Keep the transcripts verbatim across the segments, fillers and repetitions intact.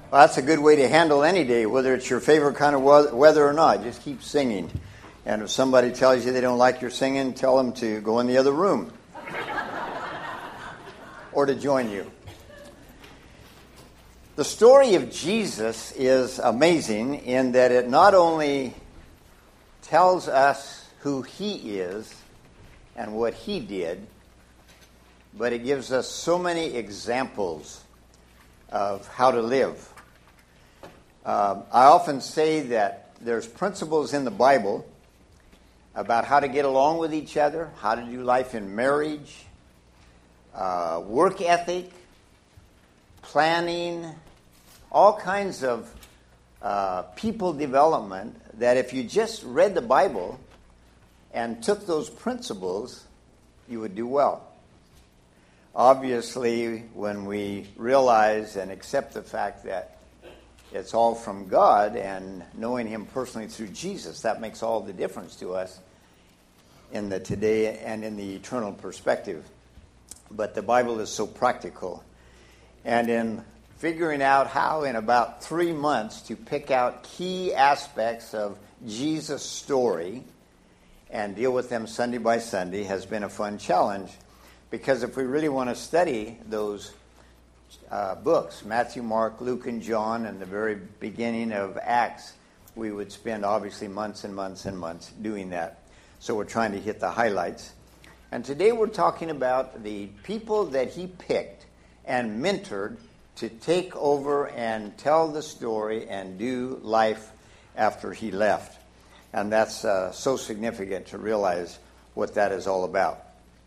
Well, that's a good way to handle any day, whether it's your favorite kind of weather or not. Just keep singing. And if somebody tells you they don't like your singing, tell them to go in the other room or to join you. The story of Jesus is amazing in that it not only tells us who he is and what he did, but it gives us so many examples of how to live. Uh, I often say that there's principles in the Bible about how to get along with each other, how to do life in marriage, uh, work ethic, planning, all kinds of uh, people development that if you just read the Bible and took those principles, you would do well. Obviously, when we realize and accept the fact that it's all from God and knowing him personally through Jesus, that makes all the difference to us in the today and in the eternal perspective. But the Bible is so practical. And in figuring out how in about three months to pick out key aspects of Jesus' story and deal with them Sunday by Sunday has been a fun challenge. Because if we really want to study those uh, books, Matthew, Mark, Luke, and John, and the very beginning of Acts, we would spend obviously months and months and months doing that. So we're trying to hit the highlights. And today we're talking about the people that he picked and mentored to take over and tell the story and do life after he left. And that's uh, so significant to realize what that is all about.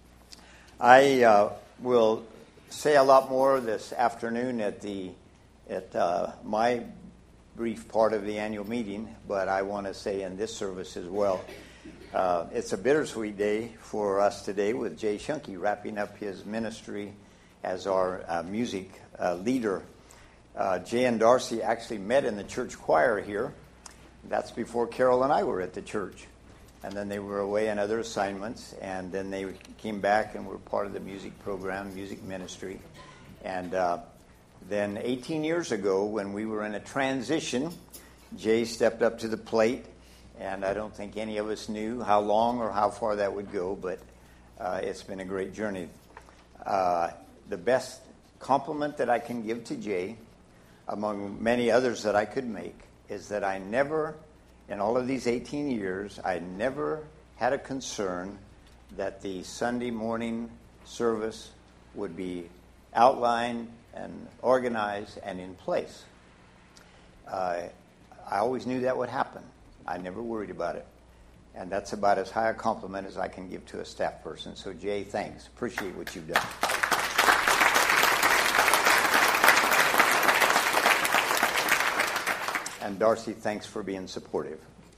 I uh, will say a lot more this afternoon at the at uh, my brief part of the annual meeting, but I want to say in this service as well. Uh, it's a bittersweet day for us today with Jay Shunke wrapping up his ministry as our uh, music uh, leader. Uh, Jay and Darcy actually met in the church choir here. That's before Carol and I were at the church. And then they were away on other assignments, and then they came back and were part of the music program, music ministry. And uh, then eighteen years ago, when we were in a transition, Jay stepped up to the plate, and I don't think any of us knew how long or how far that would go, but uh, it's been a great journey. Uh, the best compliment that I can give to Jay, among many others that I could make, is that I never... in all of these eighteen years, I never had a concern that the Sunday morning service would be outlined and organized and in place. Uh, I always knew that would happen. I never worried about it. And that's about as high a compliment as I can give to a staff person. So, Jay, thanks. Appreciate what you've done. And Darcy, thanks for being supportive.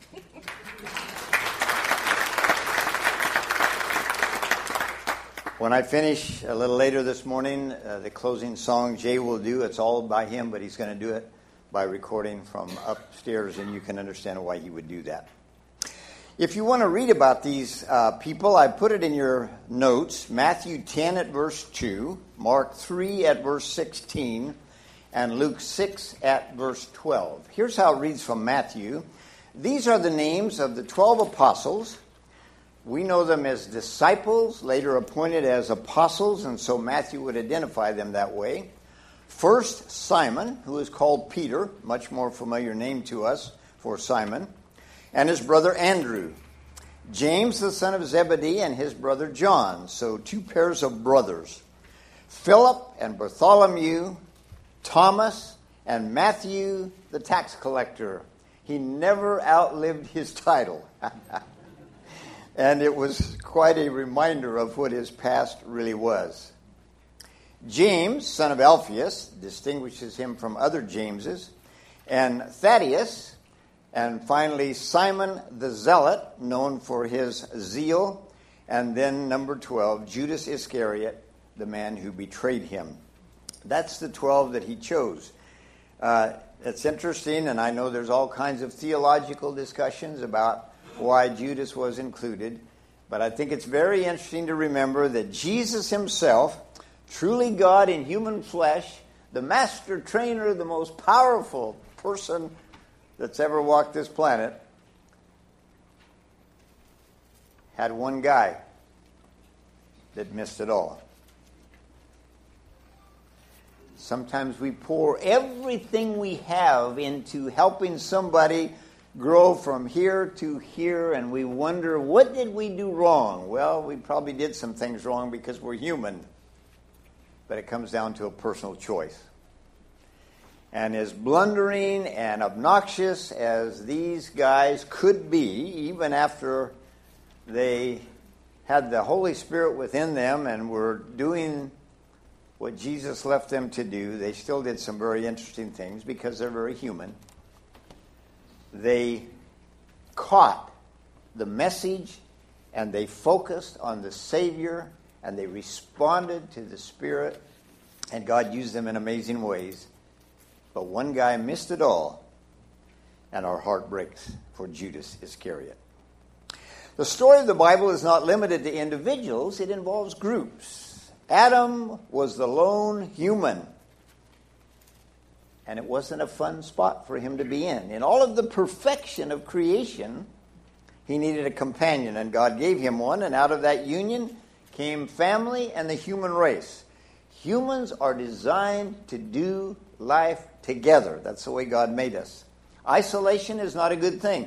When I finish a little later this morning, uh, the closing song Jay will do, it's all by him, but he's going to do it by recording from upstairs, and you can understand why he would do that. If you want to read about these uh, people, I put it in your notes. Matthew ten at verse two, Mark three at verse sixteen, and Luke six at verse twelve. Here's how it reads from Matthew. These are the names of the twelve apostles. We know them as disciples, later appointed as apostles, and so Matthew would identify them that way. First, Simon, who is called Peter, much more familiar name to us for Simon, and his brother Andrew. James, the son of Zebedee, and his brother John, so two pairs of brothers. Philip and Bartholomew, Thomas, and Matthew, the tax collector. He never outlived his title. And it was quite a reminder of what his past really was. James, son of Alphaeus, distinguishes him from other Jameses. And Thaddeus, and finally Simon the Zealot, known for his zeal. And then number twelve, Judas Iscariot, the man who betrayed him. That's the twelve that he chose. Uh, it's interesting, and I know there's all kinds of theological discussions about why Judas was included, but I think it's very interesting to remember that Jesus himself, truly God in human flesh, the master trainer, the most powerful person that's ever walked this planet, had one guy that missed it all. Sometimes we pour everything we have into helping somebody grow from here to here, and we wonder, what did we do wrong? Well, we probably did some things wrong because we're human. But it comes down to a personal choice. And as blundering and obnoxious as these guys could be, even after they had the Holy Spirit within them and were doing what Jesus left them to do, they still did some very interesting things because they're very human. They caught the message and they focused on the Savior and they responded to the Spirit, and God used them in amazing ways. But one guy missed it all, and our heart breaks for Judas Iscariot. The story of the Bible is not limited to individuals, it involves groups. Adam was the lone human, and it wasn't a fun spot for him to be in. In all of the perfection of creation, he needed a companion, and God gave him one, and out of that union came family and the human race. Humans are designed to do life together. That's the way God made us. Isolation is not a good thing.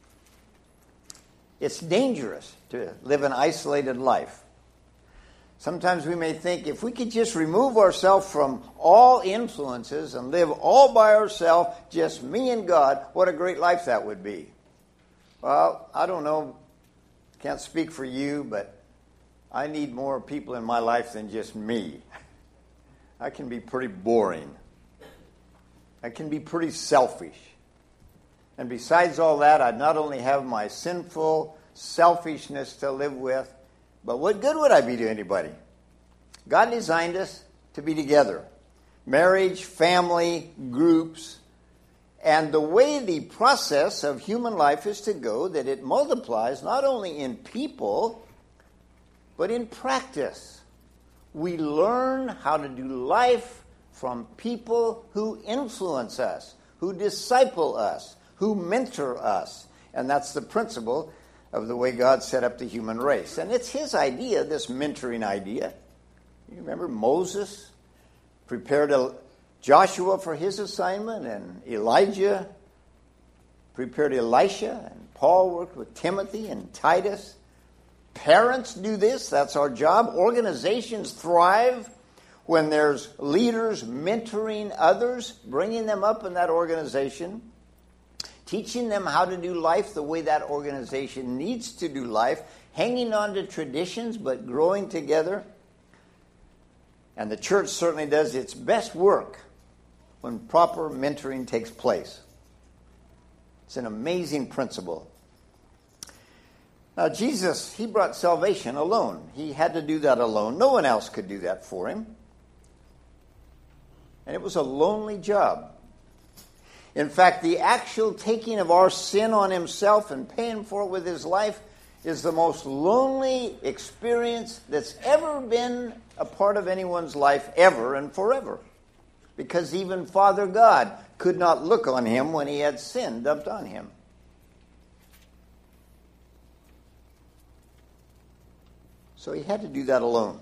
It's dangerous to live an isolated life. Sometimes we may think if we could just remove ourselves from all influences and live all by ourselves, just me and God, what a great life that would be. Well, I don't know, can't speak for you, but I need more people in my life than just me. I can be pretty boring. I can be pretty selfish. And besides all that, I'd not only have my sinful selfishness to live with, but what good would I be to anybody? God designed us to be together. Marriage, family, groups. And the way the process of human life is to go, that it multiplies not only in people, but in practice. We learn how to do life from people who influence us, who disciple us, who mentor us. And that's the principle of the way God set up the human race. And it's his idea, this mentoring idea. You remember Moses prepared a, Joshua for his assignment, and Elijah prepared Elisha, and Paul worked with Timothy and Titus. Parents do this. That's our job. Organizations thrive when there's leaders mentoring others, bringing them up in that organization, teaching them how to do life the way that organization needs to do life, hanging on to traditions but growing together. And the church certainly does its best work when proper mentoring takes place. It's an amazing principle. Now, Jesus, he brought salvation alone. He had to do that alone. No one else could do that for him. And it was a lonely job. In fact, the actual taking of our sin on himself and paying for it with his life is the most lonely experience that's ever been a part of anyone's life, ever and forever. Because even Father God could not look on him when he had sin dumped on him. So he had to do that alone.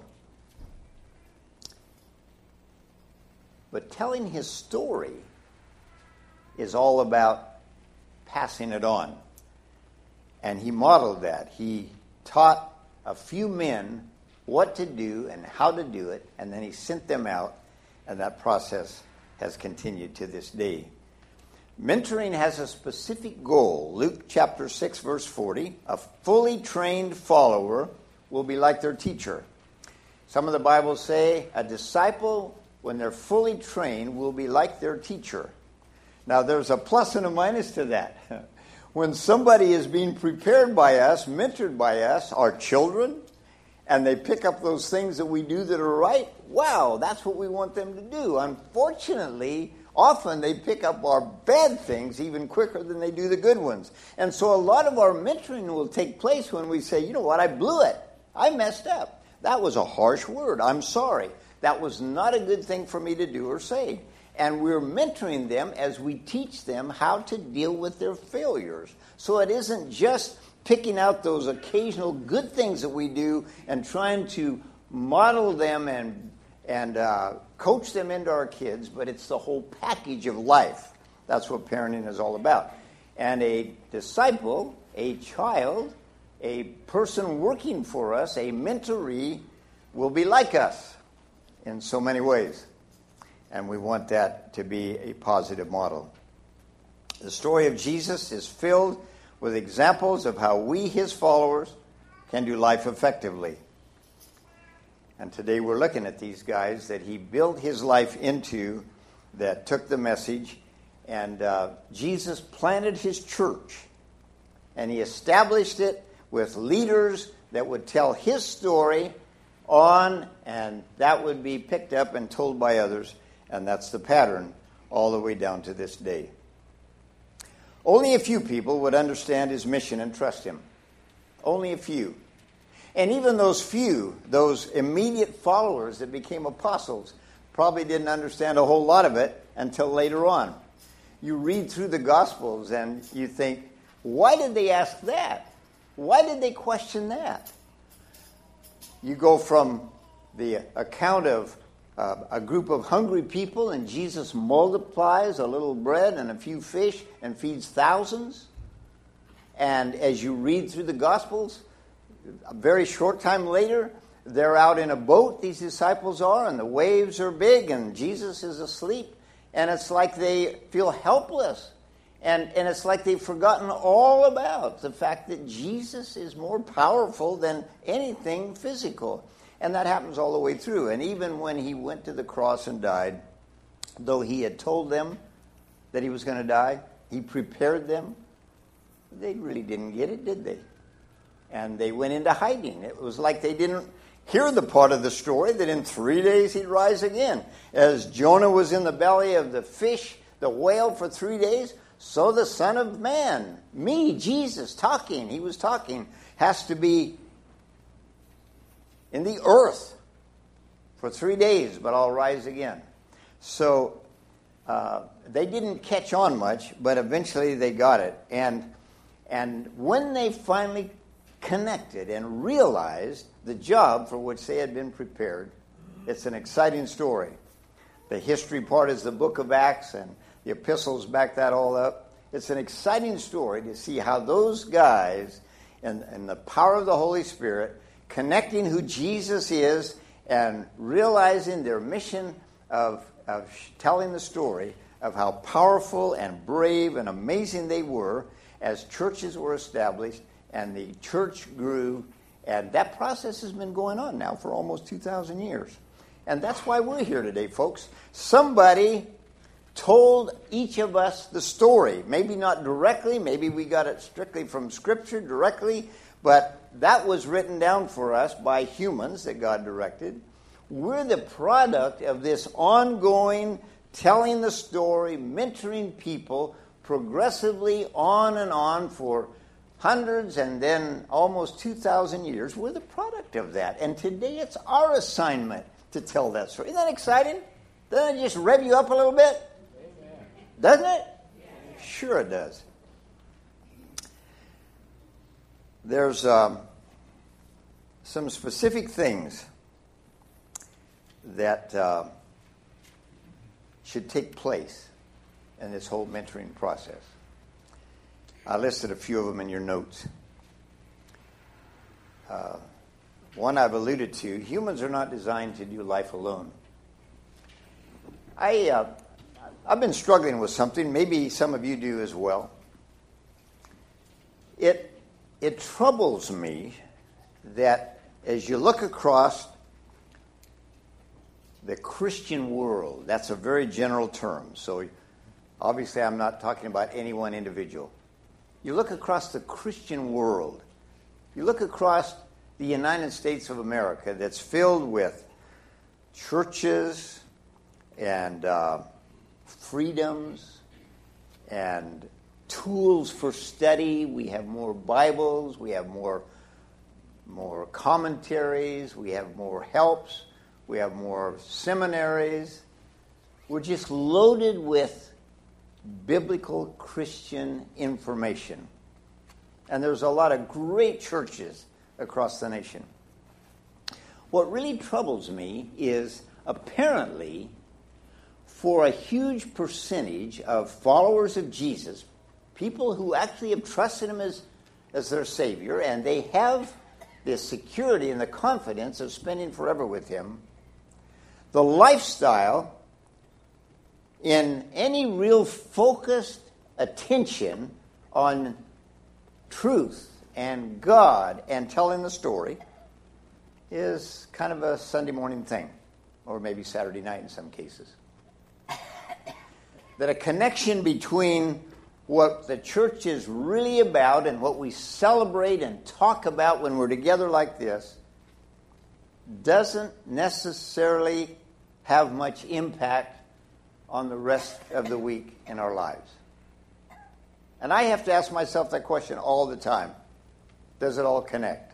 But telling his story is all about passing it on. And he modeled that. He taught a few men what to do and how to do it, and then he sent them out, and that process has continued to this day. Mentoring has a specific goal. Luke chapter six, verse forty, a fully trained follower will be like their teacher. Some of the Bibles say a disciple, when they're fully trained, will be like their teacher. Now, there's a plus and a minus to that. When somebody is being prepared by us, mentored by us, our children, and they pick up those things that we do that are right, wow, that's what we want them to do. Unfortunately, often they pick up our bad things even quicker than they do the good ones. And so a lot of our mentoring will take place when we say, you know what, I blew it. I messed up. That was a harsh word. I'm sorry. That was not a good thing for me to do or say. And we're mentoring them as we teach them how to deal with their failures. So it isn't just picking out those occasional good things that we do and trying to model them and, and uh, coach them into our kids, but it's the whole package of life. That's what parenting is all about. And a disciple, a child, a person working for us, a mentoree, will be like us in so many ways. And we want that to be a positive model. The story of Jesus is filled with examples of how we, his followers, can do life effectively. And today we're looking at these guys that he built his life into, that took the message. And uh, Jesus planted his church. And he established it with leaders that would tell his story on, and that would be picked up and told by others. And that's the pattern all the way down to this day. Only a few people would understand his mission and trust him. Only a few. And even those few, those immediate followers that became apostles, probably didn't understand a whole lot of it until later on. You read through the Gospels and you think, why did they ask that? Why did they question that? You go from the account of uh, a group of hungry people and Jesus multiplies a little bread and a few fish and feeds thousands. And as you read through the Gospels, a very short time later, they're out in a boat, these disciples are, and the waves are big and Jesus is asleep. And it's like they feel helpless. And, and it's like they've forgotten all about the fact that Jesus is more powerful than anything physical. And that happens all the way through. And even when he went to the cross and died, though he had told them that he was going to die, he prepared them, they really didn't get it, did they? And they went into hiding. It was like they didn't hear the part of the story that in three days he'd rise again. As Jonah was in the belly of the fish, the whale for three days, so the Son of Man, me, Jesus, talking, he was talking, has to be in the earth for three days, but I'll rise again. So uh, they didn't catch on much, but eventually they got it. And, and when they finally connected and realized the job for which they had been prepared, it's an exciting story. The history part is the book of Acts, and the epistles back that all up. It's an exciting story to see how those guys and, and the power of the Holy Spirit connecting who Jesus is and realizing their mission of, of telling the story of how powerful and brave and amazing they were as churches were established and the church grew. And that process has been going on now for almost two thousand years. And that's why we're here today, folks. Somebody told each of us the story. Maybe not directly. Maybe we got it strictly from Scripture directly. But that was written down for us by humans that God directed. We're the product of this ongoing telling the story, mentoring people progressively on and on for hundreds and then almost two thousand years. We're the product of that. And today it's our assignment to tell that story. Isn't that exciting? Doesn't it just rev you up a little bit? Amen. Doesn't it? Yeah. Sure it does. There's um, some specific things that uh, should take place in this whole mentoring process. I listed a few of them in your notes. Uh, one I've alluded to, humans are not designed to do life alone. I, uh, I've been struggling with something, maybe some of you do as well. It, it troubles me that as you look across the Christian world, that's a very general term, so obviously I'm not talking about any one individual. You look across the Christian world, you look across the United States of America that's filled with churches and uh, freedoms and tools for study. We have more Bibles, we have more, more commentaries, we have more helps, We have more seminaries. We're just loaded with biblical Christian information. And there's a lot of great churches across the nation. What really troubles me is apparently for a huge percentage of followers of Jesus, people who actually have trusted him as, as their Savior, and they have the security and the confidence of spending forever with him, the lifestyle in any real focused attention on truth and God and telling the story is kind of a Sunday morning thing, or maybe Saturday night in some cases. That a connection between what the church is really about and what we celebrate and talk about when we're together like this doesn't necessarily have much impact on the rest of the week in our lives. And I have to ask myself that question all the time. Does it all connect?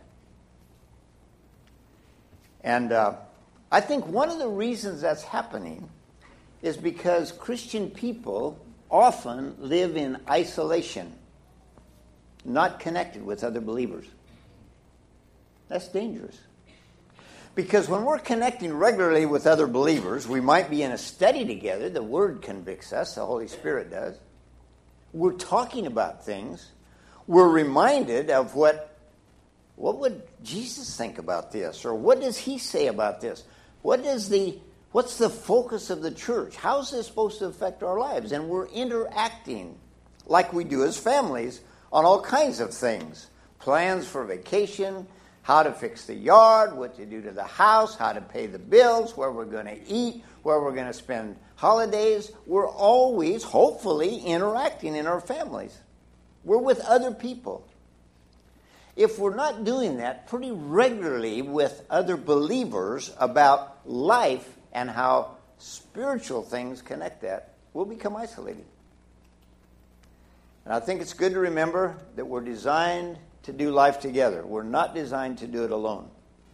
And uh, I think one of the reasons that's happening is because Christian people often live in isolation, not connected with other believers. That's dangerous. Because when we're connecting regularly with other believers, we might be in a study together. The Word convicts us. The Holy Spirit does. We're talking about things. We're reminded of what, what would Jesus think about this? Or what does he say about this? What is the, what's the focus of the church? How is this supposed to affect our lives? And we're interacting like we do as families on all kinds of things. Plans for vacation, how to fix the yard, what to do to the house, how to pay the bills, where we're going to eat, where we're going to spend holidays. We're always, hopefully, interacting in our families. We're with other people. If we're not doing that pretty regularly with other believers about life and how spiritual things connect that, we'll become isolated. And I think it's good to remember that we're designed to do life together. We're not designed to do it alone.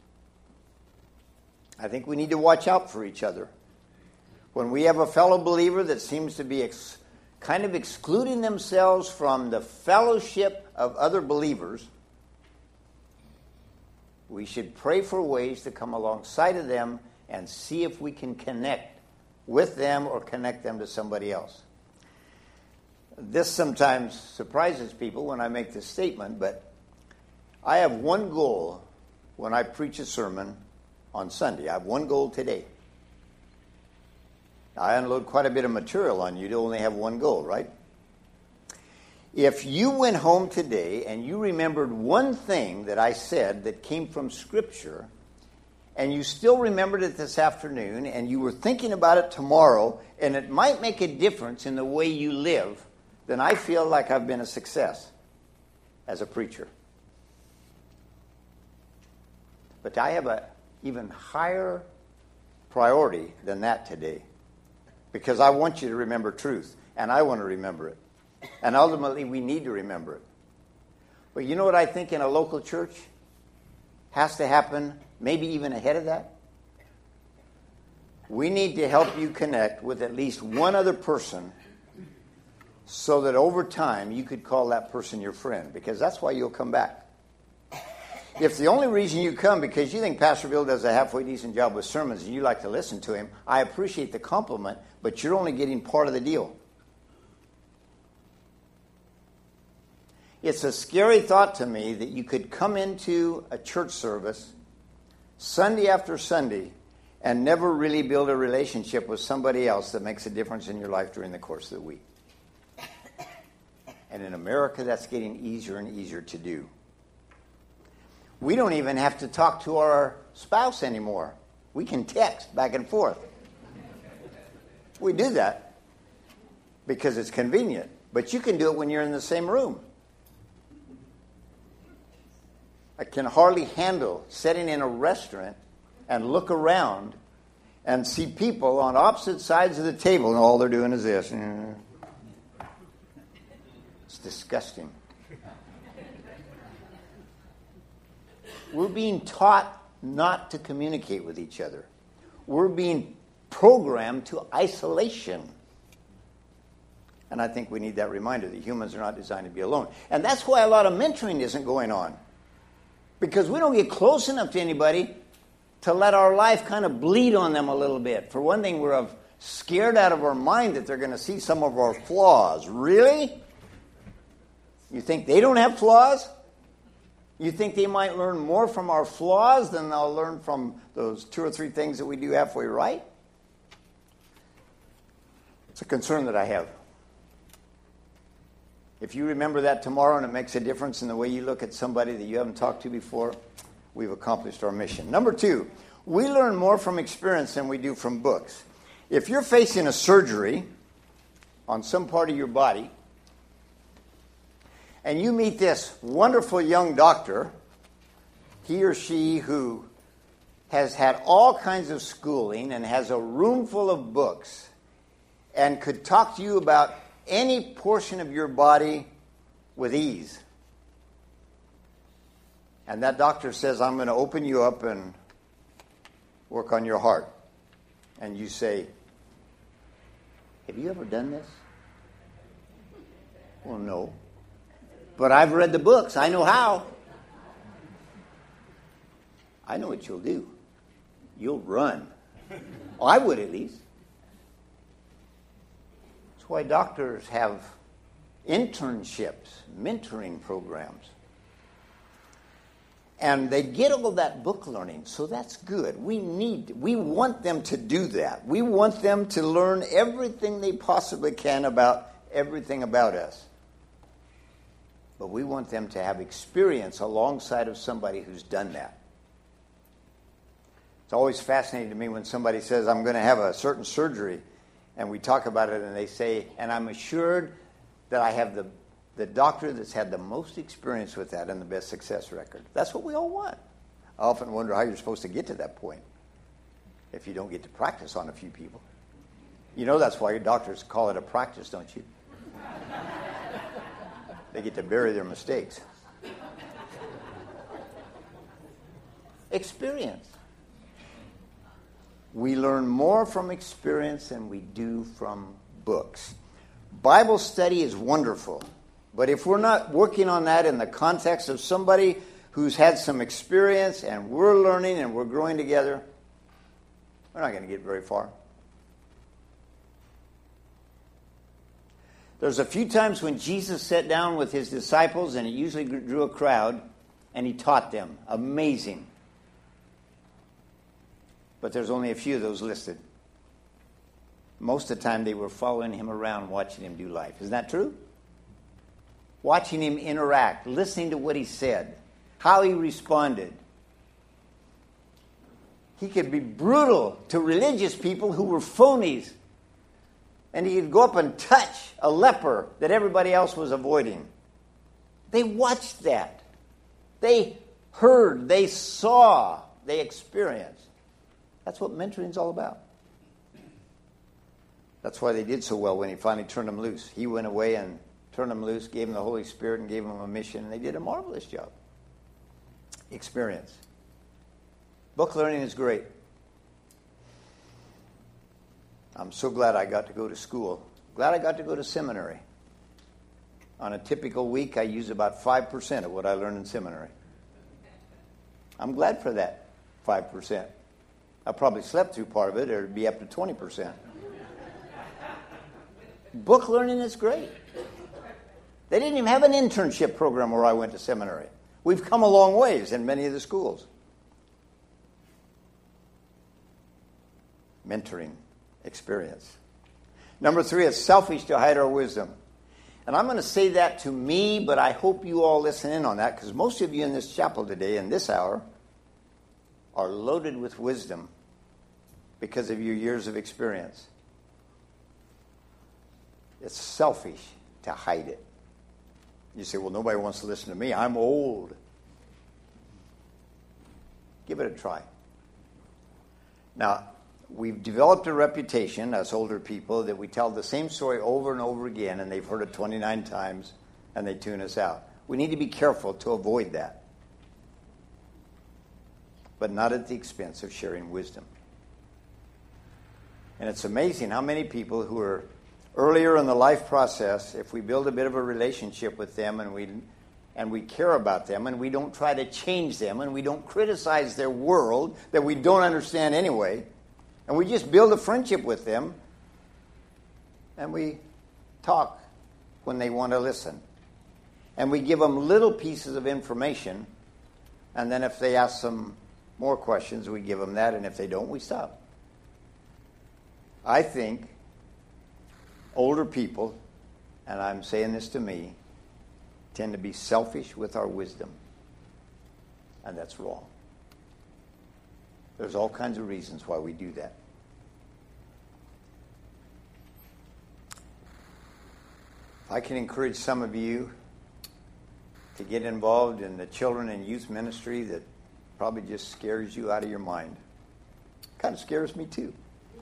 I think we need to watch out for each other. When we have a fellow believer that seems to be ex- kind of excluding themselves from the fellowship of other believers, we should pray for ways to come alongside of them and see if we can connect with them or connect them to somebody else. This sometimes surprises people when I make this statement, but I have one goal when I preach a sermon on Sunday. I have one goal today. I unload quite a bit of material on you to only have one goal, right? If you went home today and you remembered one thing that I said that came from Scripture, and you still remembered it this afternoon, and you were thinking about it tomorrow, and it might make a difference in the way you live, then I feel like I've been a success as a preacher. But I have an even higher priority than that today, because I want you to remember truth, and I want to remember it. And ultimately, we need to remember it. But you know what I think in a local church has to happen, maybe even ahead of that? We need to help you connect with at least one other person so that over time you could call that person your friend, because that's why you'll come back. If the only reason you come because you think Pastor Bill does a halfway decent job with sermons and you like to listen to him, I appreciate the compliment, but you're only getting part of the deal. It's a scary thought to me that you could come into a church service Sunday after Sunday and never really build a relationship with somebody else that makes a difference in your life during the course of the week. And in America, that's getting easier and easier to do. We don't even have to talk to our spouse anymore. We can text back and forth. We do that because it's convenient. But you can do it when you're in the same room. I can hardly handle sitting in a restaurant and look around and see people on opposite sides of the table and all they're doing is this. It's disgusting. We're being taught not to communicate with each other. we're being programmed to isolation. And I think we need that reminder that humans are not designed to be alone. And that's why a lot of mentoring isn't going on. Because we don't get close enough to anybody to let our life kind of bleed on them a little bit. For one thing, we're scared out of our mind that they're going to see some of our flaws. Really? You think they don't have flaws? You think they might learn more from our flaws than they'll learn from those two or three things that we do halfway right? It's a concern that I have. If you remember that tomorrow and it makes a difference in the way you look at somebody that you haven't talked to before, we've accomplished our mission. Number two, we learn more from experience than we do from books. If you're facing a surgery on some part of your body, and you meet this wonderful young doctor, he or she who has had all kinds of schooling and has a room full of books and could talk to you about any portion of your body with ease. And that doctor says, I'm going to open you up and work on your heart. And you say, have you ever done this? Well, no. But I've read the books. I know how. I know what you'll do. You'll run. Well, I would at least. That's why doctors have internships, mentoring programs. And they get all that book learning, so that's good. We need, we want them to do that. We want them to learn everything they possibly can about everything about us. But we want them to have experience alongside of somebody who's done that. It's always fascinating to me when somebody says, I'm going to have a certain surgery, and we talk about it, and they say, and I'm assured that I have the, the doctor that's had the most experience with that and the best success record. That's what we all want. I often wonder how you're supposed to get to that point if you don't get to practice on a few people. You know that's why your doctors call it a practice, don't you? They get to bury their mistakes. Experience. We learn more from experience than we do from books. Bible study is wonderful, but if we're not working on that in the context of somebody who's had some experience and we're learning and we're growing together, we're not going to get very far. There's a few times when Jesus sat down with his disciples, and he usually drew a crowd, and he taught them. Amazing. But there's only a few of those listed. Most of the time they were following him around, watching him do life. Isn't that true? Watching him interact, listening to what he said, how he responded. He could be brutal to religious people who were phonies. And he could go up and touch a leper that everybody else was avoiding. They watched that. They heard, they saw, they experienced. That's what mentoring is all about. That's why they did so well when he finally turned them loose. He went away and turned them loose, gave them the Holy Spirit, and gave them a mission, and they did a marvelous job. Experience. Book learning is great. I'm so glad I got to go to school. Glad I got to go to seminary. On a typical week, I use about five percent of what I learned in seminary. I'm glad for that five percent. I probably slept through part of it, or it'd be up to twenty percent. Book learning is great. They didn't even have an internship program where I went to seminary. We've come a long ways in many of the schools. Mentoring. Experience. Number three, it's selfish to hide our wisdom. And I'm going to say that to me, but I hope you all listen in on that, because most of you in this chapel today, in this hour, are loaded with wisdom because of your years of experience. It's selfish to hide it. You say, well, nobody wants to listen to me. I'm old. Give it a try. Now, we've developed a reputation, as older people, that we tell the same story over and over again, and they've heard it twenty-nine times, and they tune us out. We need to be careful to avoid that, but not at the expense of sharing wisdom. And it's amazing how many people who are earlier in the life process, if we build a bit of a relationship with them and we and we care about them and we don't try to change them and we don't criticize their world that we don't understand anyway, and we just build a friendship with them and we talk when they want to listen. And we give them little pieces of information, and then if they ask some more questions, we give them that, and if they don't, we stop. I think older people, and I'm saying this to me, tend to be selfish with our wisdom. And that's wrong. There's all kinds of reasons why we do that. If I can encourage some of you to get involved in the children and youth ministry that probably just scares you out of your mind. Kind of scares me too.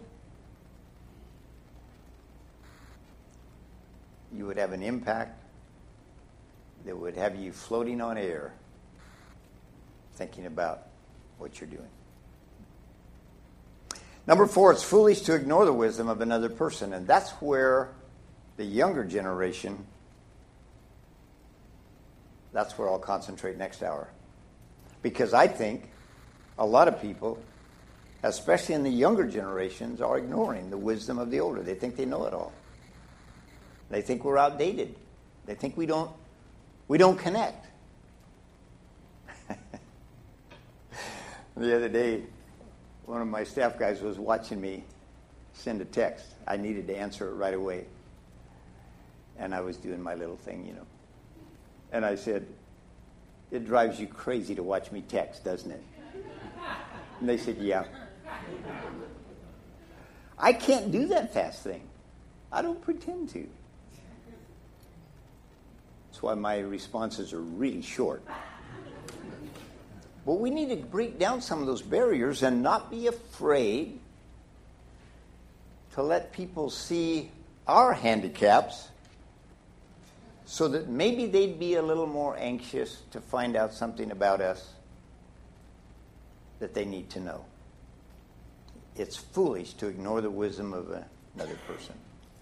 You would have an impact that would have you floating on air thinking about what you're doing. Number four, it's foolish to ignore the wisdom of another person. And that's where the younger generation, that's where I'll concentrate next hour. Because I think a lot of people, especially in the younger generations, are ignoring the wisdom of the older. They think they know it all. They think we're outdated. They think we don't we don't connect. The other day, one of my staff guys was watching me send a text. I needed to answer it right away. And I was doing my little thing, you know. And I said, "It drives you crazy to watch me text, doesn't it?" And they said, "Yeah." I can't do that fast thing. I don't pretend to. That's why my responses are really short. But we need to break down some of those barriers and not be afraid to let people see our handicaps so that maybe they'd be a little more anxious to find out something about us that they need to know. It's foolish to ignore the wisdom of another person.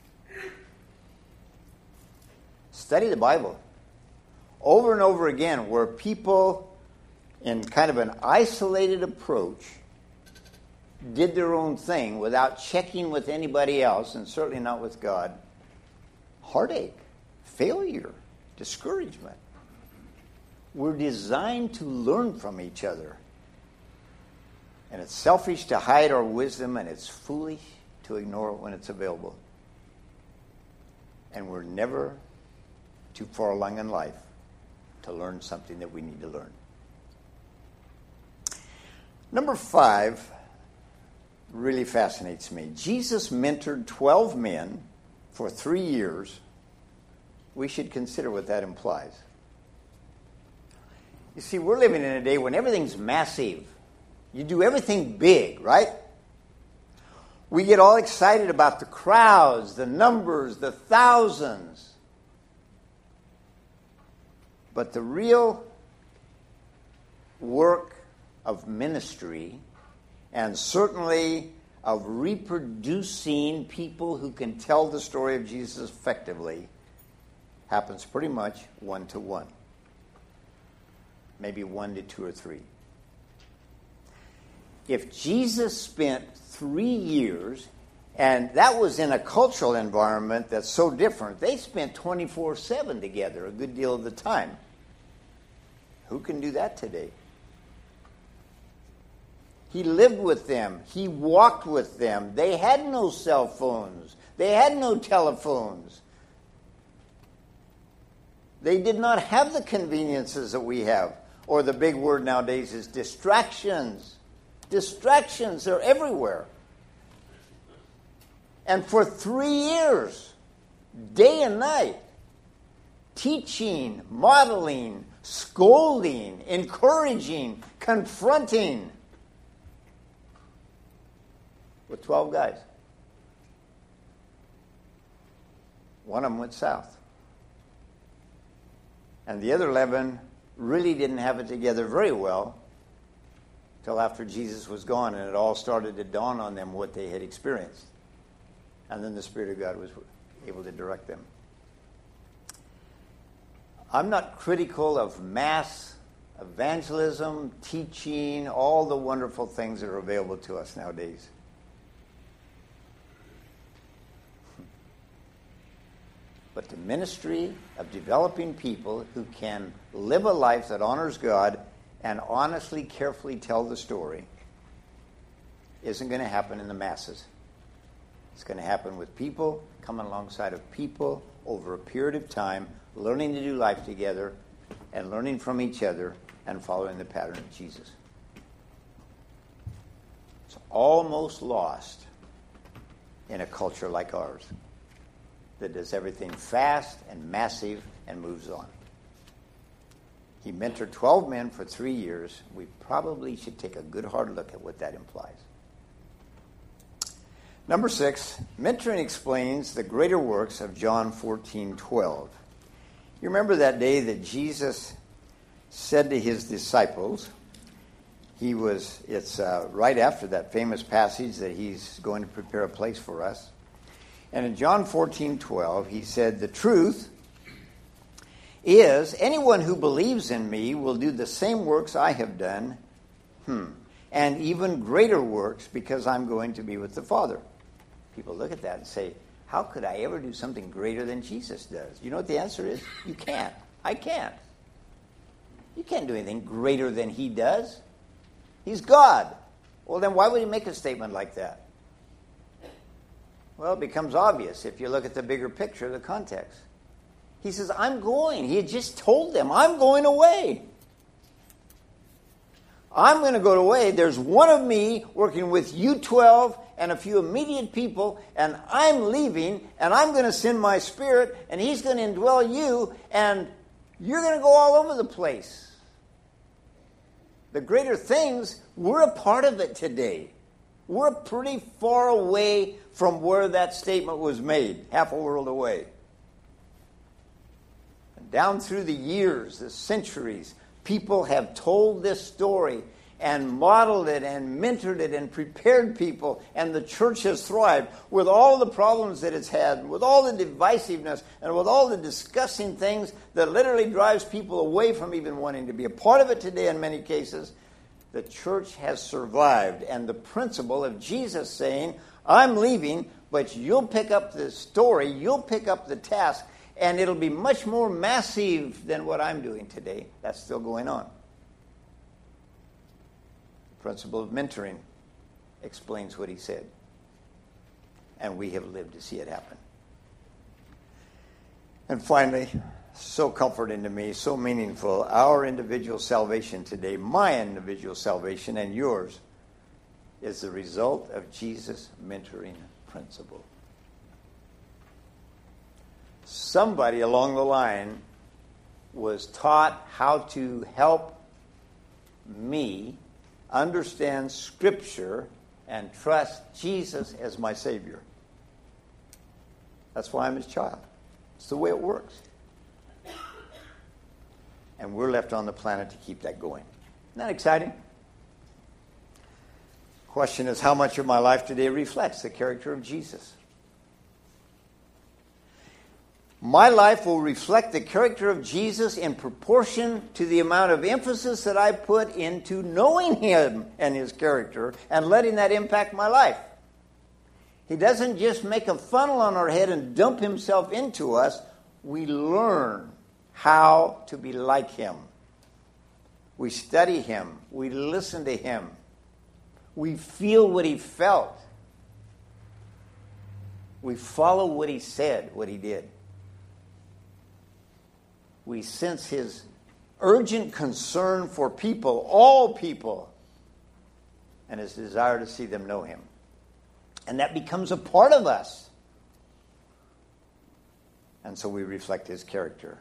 Study the Bible. Over and over again, where people, in kind of an isolated approach, did their own thing without checking with anybody else, and certainly not with God. Heartache, failure, discouragement. We're designed to learn from each other. And it's selfish to hide our wisdom, and it's foolish to ignore it when it's available. And we're never too far along in life to learn something that we need to learn. Number five really fascinates me. Jesus mentored twelve men for three years. We should consider what that implies. You see, we're living in a day when everything's massive. You do everything big, right? We get all excited about the crowds, the numbers, the thousands. But the real work of ministry, and certainly of reproducing people who can tell the story of Jesus effectively, happens pretty much one to one. Maybe one to two or three. If Jesus spent three years, and that was in a cultural environment that's so different, they spent twenty-four seven together a good deal of the time. Who can do that today? He lived with them. He walked with them. They had no cell phones. They had no telephones. They did not have the conveniences that we have. Or the big word nowadays is distractions. Distractions are everywhere. And for three years, day and night, teaching, modeling, scolding, encouraging, confronting, with twelve guys. One of them went south. And the other eleven really didn't have it together very well till after Jesus was gone, and it all started to dawn on them what they had experienced. And then the Spirit of God was able to direct them. I'm not critical of mass evangelism, teaching, all the wonderful things that are available to us nowadays. But the ministry of developing people who can live a life that honors God and honestly, carefully tell the story isn't going to happen in the masses. It's going to happen with people, coming alongside of people over a period of time, learning to do life together and learning from each other and following the pattern of Jesus. It's almost lost in a culture like ours that does everything fast and massive and moves on. He mentored twelve men for three years. We probably should take a good hard look at what that implies. Number six, mentoring explains the greater works of John fourteen twelve. You remember that day that Jesus said to his disciples, he was, it's uh, right after that famous passage that he's going to prepare a place for us. And in John fourteen twelve, he said, the truth is, anyone who believes in me will do the same works I have done, hmm, and even greater works because I'm going to be with the Father. People look at that and say, how could I ever do something greater than Jesus does? You know what the answer is? You can't. I can't. You can't do anything greater than he does. He's God. Well, then why would he make a statement like that? Well, it becomes obvious if you look at the bigger picture, the context. He says, I'm going. He had just told them, I'm going away. I'm going to go away. There's one of me working with you twelve and a few immediate people, and I'm leaving, and I'm going to send my Spirit, and he's going to indwell you, and you're going to go all over the place. The greater things, we're a part of it today. We're pretty far away from where that statement was made, half a world away. And down through the years, the centuries, people have told this story and modeled it and mentored it and prepared people, and the church has thrived with all the problems that it's had, with all the divisiveness, and with all the disgusting things that literally drives people away from even wanting to be a part of it today in many cases. The church has survived, and the principle of Jesus saying, I'm leaving, but you'll pick up the story, you'll pick up the task, and it'll be much more massive than what I'm doing today. That's still going on. The principle of mentoring explains what he said, and we have lived to see it happen. And finally, so comforting to me, so meaningful, our individual salvation today, my individual salvation and yours, is the result of Jesus' mentoring principle. Somebody along the line was taught how to help me understand Scripture and trust Jesus as my Savior. That's why I'm his child. It's the way it works. And we're left on the planet to keep that going. Isn't that exciting? Question is, how much of my life today reflects the character of Jesus? My life will reflect the character of Jesus in proportion to the amount of emphasis that I put into knowing him and his character and letting that impact my life. He doesn't just make a funnel on our head and dump himself into us. We learn how to be like him. We study him. We listen to him. We feel what he felt. We follow what he said, what he did. We sense his urgent concern for people, all people, and his desire to see them know him. And that becomes a part of us. And so we reflect his character.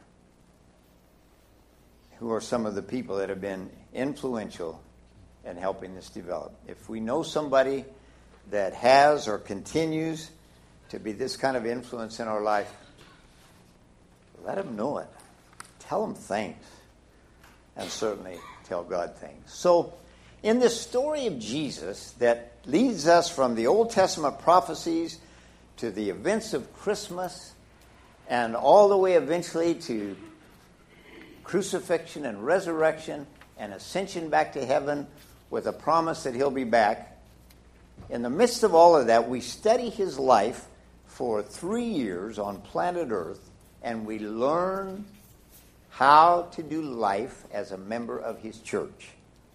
Who are some of the people that have been influential in helping this develop? If we know somebody that has or continues to be this kind of influence in our life, let them know it. Tell them thanks. And certainly tell God thanks. So, in this story of Jesus that leads us from the Old Testament prophecies to the events of Christmas and all the way eventually to crucifixion and resurrection and ascension back to heaven with a promise that he'll be back. In the midst of all of that, we study his life for three years on planet Earth, and we learn how to do life as a member of his church.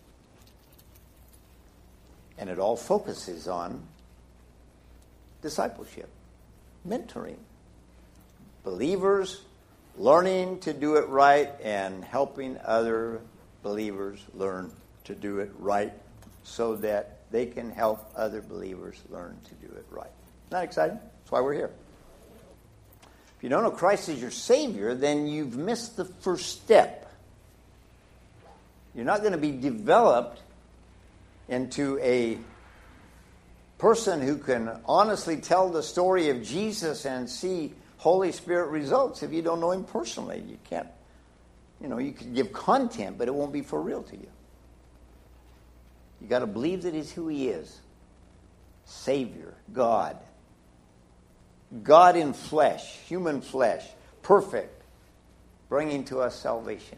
And it all focuses on discipleship, mentoring, believers learning to do it right and helping other believers learn to do it right so that they can help other believers learn to do it right. Isn't that exciting? That's why we're here. If you don't know Christ as your Savior, then you've missed the first step. You're not going to be developed into a person who can honestly tell the story of Jesus and see Holy Spirit results if you don't know him personally. You can't, you know, you can give content, but it won't be for real to you. You got to believe that he's who he is. Savior, God. God in flesh, human flesh, perfect, bringing to us salvation.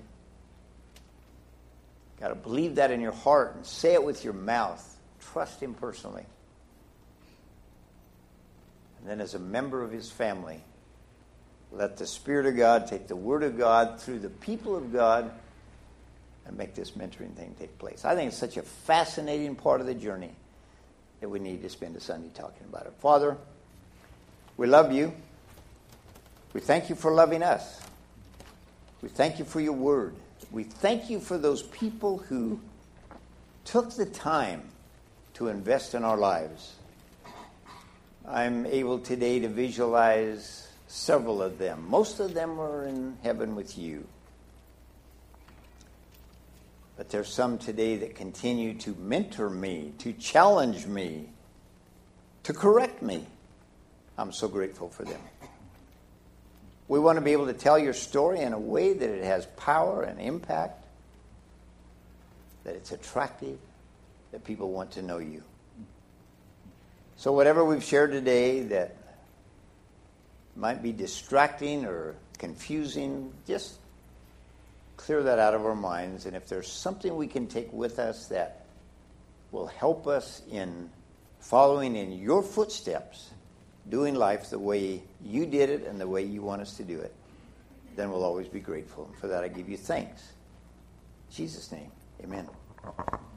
Got to believe that in your heart and say it with your mouth. Trust him personally. And then as a member of his family, let the Spirit of God take the Word of God through the people of God and make this mentoring thing take place. I think it's such a fascinating part of the journey that we need to spend a Sunday talking about it. Father, we love you. We thank you for loving us. We thank you for your Word. We thank you for those people who took the time to invest in our lives. I'm able today to visualize several of them. Most of them are in heaven with you. But there's some today that continue to mentor me, to challenge me, to correct me. I'm so grateful for them. We want to be able to tell your story in a way that it has power and impact, that it's attractive, that people want to know you. So whatever we've shared today that might be distracting or confusing, just clear that out of our minds. And if there's something we can take with us that will help us in following in your footsteps, doing life the way you did it and the way you want us to do it, then we'll always be grateful. And for that I give you thanks. In Jesus' name, amen.